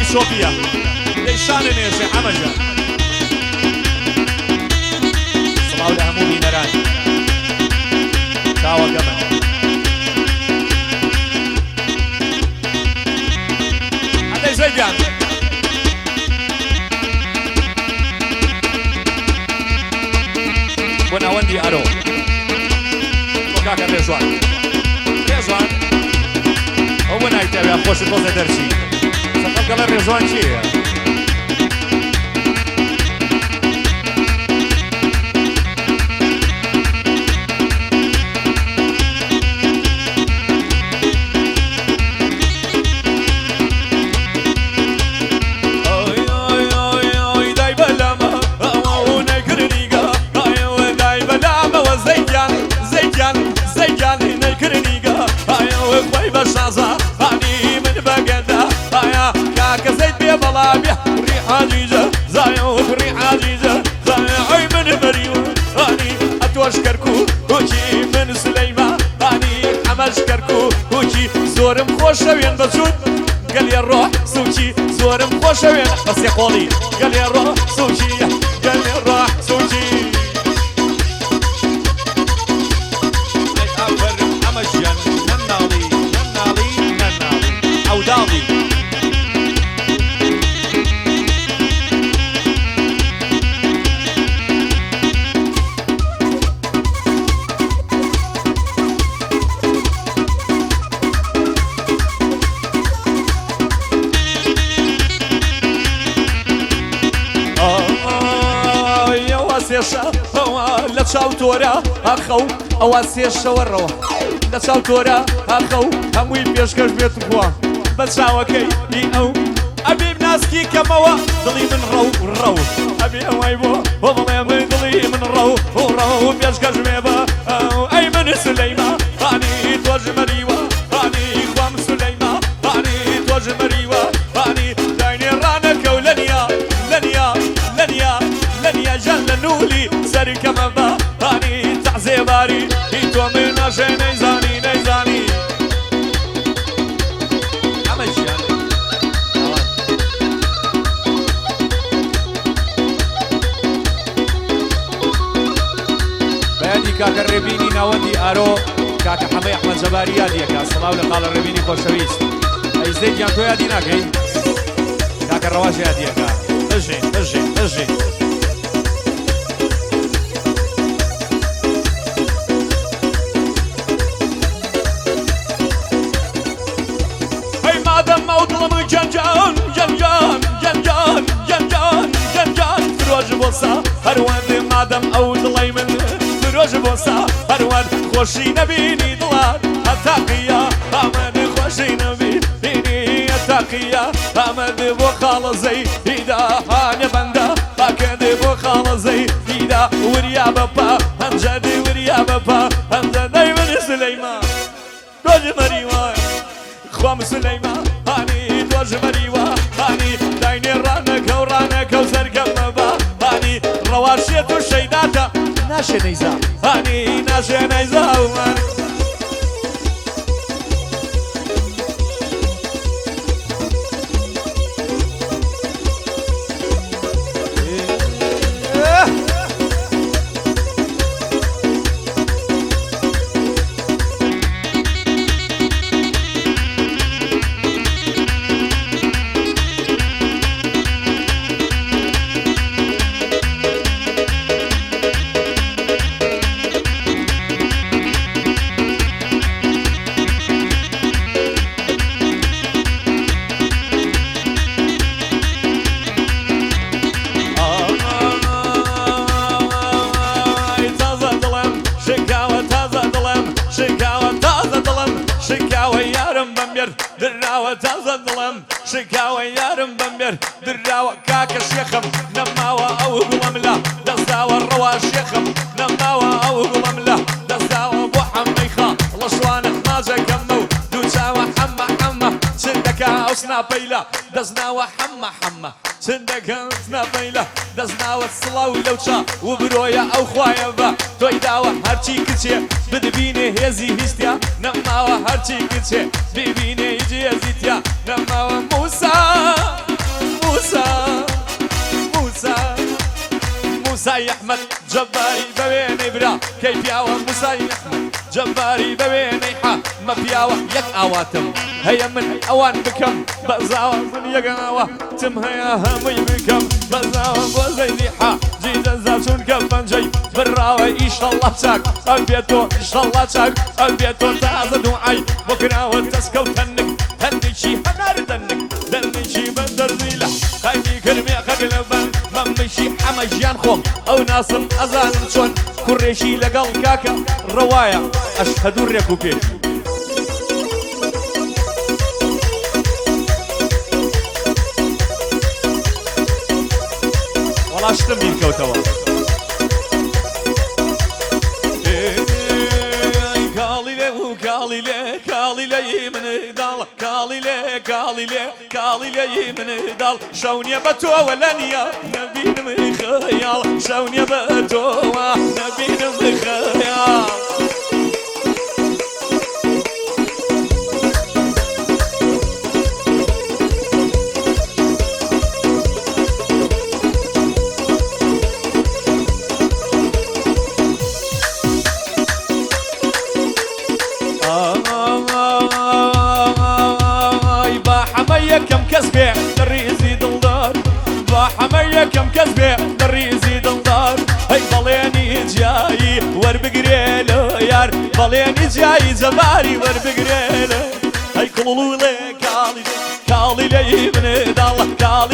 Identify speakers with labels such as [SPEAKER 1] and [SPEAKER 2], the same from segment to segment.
[SPEAKER 1] صوفيا ليشان نيسي حمجة صلاة لهمومي نران تاوى قمن هذا زيدان وانا وندي ارو وكاكا ريزوان هو نايتابع خوش توزة درسي سقف قال الريزوان شيء عزيزة زايو فري عزيزة زايو من مريم أني أتوشكركو وشي من سليمة أني حمشكركو وشي زورم خوشوين بسود قال لي الروح سوشي زورم خوشوين بس يا قولي قال لي الروح سوشي قال لي الروح سوشي أفر حمشين ننالي ننالي ننالي أو دالي لا تشاوتورا أخو أواسي الشورو لا تشاوتورا أخو هموي بيشكش بيت بوا بتشاوكي أو أبي بناسكي كموا ضلي من رو أبي أوايبو وضلي من ضلي من رو بيشكش بيبا أي من سليمة أني توج مريوة أني خوام سليمة أني توج مريوة أني دايني رانك ولنيا لنيا لنيا لنيا جلنولي سري كمبا أني تعزيباري إنتو من أشي نيزاني نيزاني عمش يعني بيدي كاكا الربيني ناوندي أرو كاكا حمي أحمد زباري ياديكا الصلاة ولقال الربيني خوشويست أي زيد جانتو ياديناكي كاكا الرواج ياديكا اجي موضلم جنجان جنجان جنجان جنجان جنجان فروج بوسا هروان مادم او ضلي من فروج بوسا هروان خوشي نبيني دلار التقية امد خوشي نبيني التقية امد بو خالصي اذا هاني بندا اكد بو خالصي اذا وريا بابا امجد وريا بابا امجد دايما سليمان روج مريوان خوام سليمان هاني دوج مريوة هاني دايني رانك وزرقم مبا هاني رواشيت الشيداتا ناشي نيزا هاني ناشي نيزا دراوة تازا ظلم شكاوى يارم بمبر دراوة كاكا شيخم نماوة او غلملا دزاوة الروا شيخم نماوة او غلملا دزاوة بو حميخا لشوانك مازا كمو دوشاوة حما سندكا او سنابيلا دزناوة حما سندكا سنابيلا دزناوة الصلاو لوشا وبرويا او خوايا با توي داوة هرچي كتشي بدبيني هزي هستيا نماوة هرچي كتشي ببيني هزيتيا نماوة موسى موسى أحمد جباري بويني برا كيف يا موسى أحمد جباري بويني حا ما فياوة يك أواتم هيا من أوان بكم بزاوة من يك أواتم هيا همي بكم بزاوة بوزيدي حا جيدا زاتون كفن جي براوة إن شاء الله بساك البيتو إن شاء الله بساك البيتو تازا دعاي بكراوة تسكو تنك هني شي هنار دنك دني شي بندر زيلة هني كرمي أخد لبن ممشي حمجيان خوم أو ناصر أزان شون كريشي لقل كاكا رواية أشهد الريكو بيش والله اشتمين كوتوا كالي من دال كالي من دال شوني بتو ولنيا نبي من خيال شوني بتو نبي من خيال كم كسبة دريزي دلدار بحمية كم كسبة دريزي دلدار هاي ضليني جاي وربقريلو يار ضليني جاي زباري وربقريلو هاي كلولو لي كالي لي من دال كالي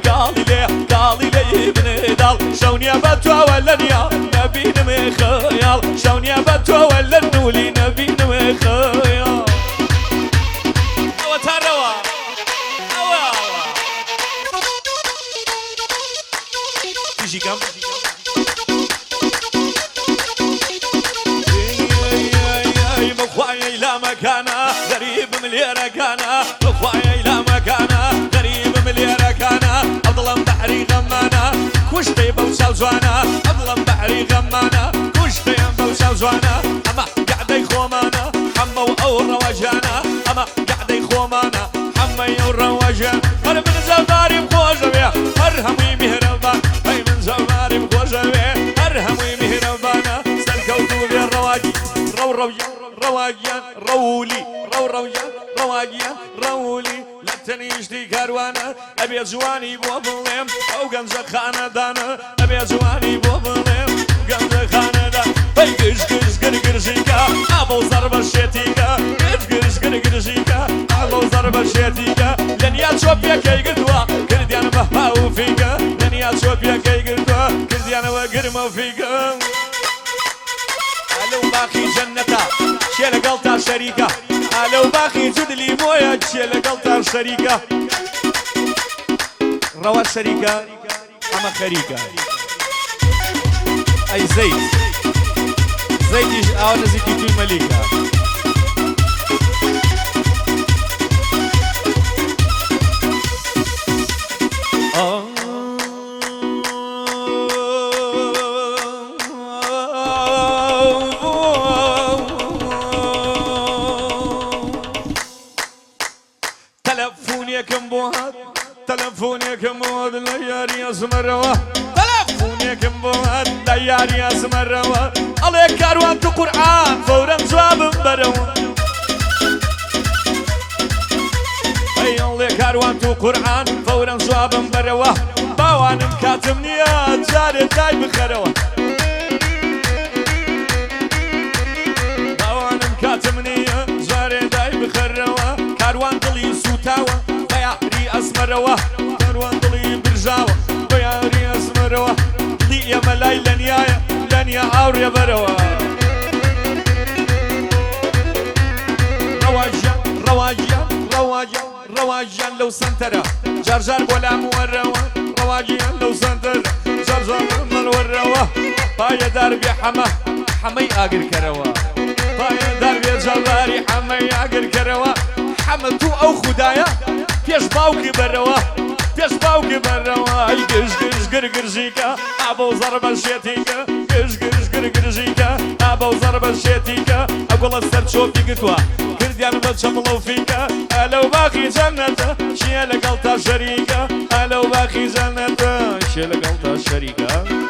[SPEAKER 1] لي من دال شوني بتو ولنيا نبي نمي خيال شوني بتو ولنولي نبي نمي خيال كم مخوايا إلى مكانا غريب مليارة كانا مخوايا إلى مكانا غريب مليارة كانا أظلم بحري غمانا كشتي بوسا وزوانا أظلم بحري غمانا كشتي بوسا وزوانا أما قاعدة يخومانا حما وأورواجانا أما قاعدة يخومانا حما يورواجانا هر من زباري بخوجة بيا هرهمي مهربان هاي من زباري بخوجة بيا هرهمي مهربانا سلكوتو بيا الرواجي رواجيان رولي رواجيان رولي لا تنيشتي كاروانا أبي جواني بوبليم أو جنزة خاندانا أبي جواني بوبليم جنزة خاندانا هاي قرشيكا أبو ضربة شيتيكا قرشيكا أبو ضربة شيتيكا لن يتشوفيا كي قدوا كرديان بهاو فيكا لن يتشوفيا كي قدوا كرديان وقرمو فيكا لو باقي جنتا شيل قلتا شريكة لو باقي جدلي مويا شيل قلتا شريكة روا شريكة أما خريكة أي زيت أو نزيكي في المليكة تلفوني كم بود لياري اسمروا تلفوني كم بود لياري اسمروا عليك كاروان تو قرآن فورا جواب بروا اي عليك كاروان تو قرآن فورا جواب بروا باوانم كاتمني جاري تاي بخروا باوانم كاتمني جاري تاي بخروا كاروان دلي سوتاوا أسمروا كاروان دلي برجاوا بياري أسمروا دي يا ملاي لن يا عور يا بروا رواجيان لو سنترا جرجر بولا موروا رواجيان لو سنترا جرجر موروا بايا دربي حمي آقر كروا بايا دربي جباري حمي آقر كروا حمتو أو خدايا پیش باوکی بروا ای گرگرزیکا ابو ضرب شیتیکا گرگرزیکا ابو ضرب شیتیکا اقول السر شوفي قتوا كرديان بتشملو فيكا لو باقي جنة شيل قلتا شريكا لو باقي جنة شيل قلتا شريكا